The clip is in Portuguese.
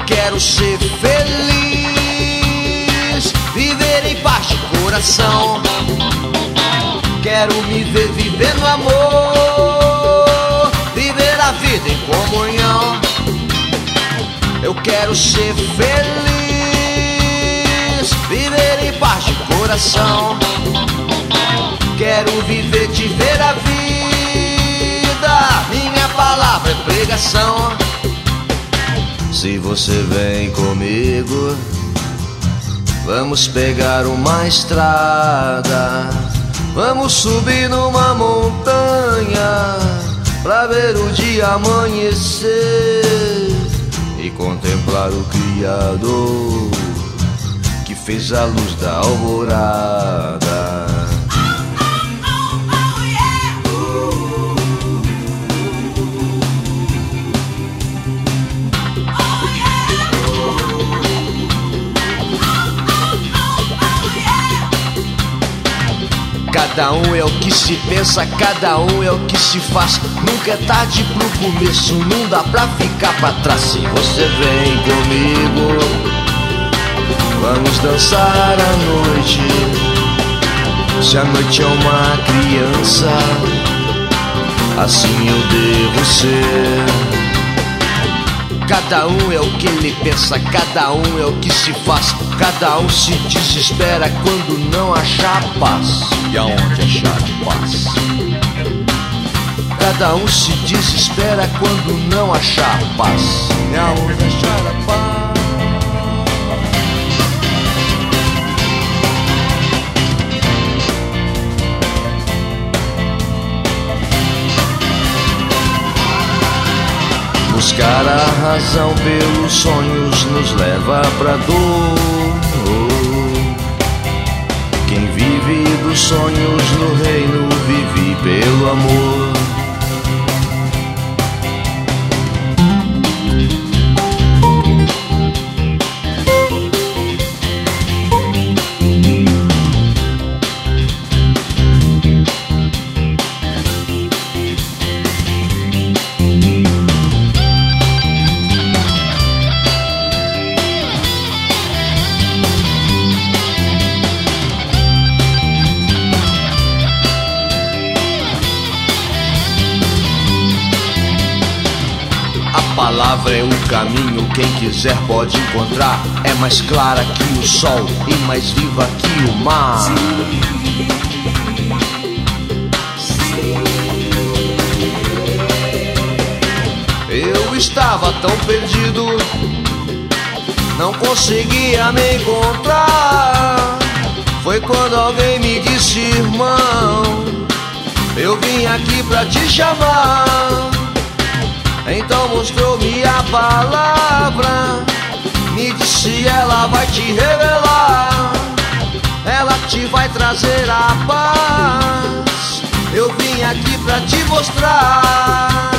quero ser feliz, viver em paz de coração. Quero me ver vivendo amor, viver a vida em comunhão. Eu quero ser feliz, viver em paz de coração. Quero viver, te ver a vida, minha palavra é pregação. Se você vem comigo, vamos pegar uma estrada, vamos subir numa montanha pra ver o dia amanhecer e contemplar o Criador que fez a luz da alvorada. Cada um é o que se pensa, cada um é o que se faz. Nunca é tarde pro começo, não dá pra ficar pra trás. Se você vem comigo, vamos dançar à noite. Se a noite é uma criança, assim eu devo ser. Cada um é o que ele pensa, cada um é o que se faz. Cada um se desespera quando não achar paz. E aonde achar paz? Cada um se desespera quando não achar paz. E aonde achar a paz? Buscar a razão pelos sonhos nos leva pra dor. Quem vive dos sonhos no reino vive pelo amor. A palavra é o caminho, quem quiser pode encontrar. É mais clara que o sol e mais viva que o mar. Eu estava tão perdido, não conseguia me encontrar. Foi quando alguém me disse: irmão, eu vim aqui pra te chamar. Então mostrou-me a palavra, me disse: ela vai te revelar, ela te vai trazer a paz. Eu vim aqui pra te mostrar.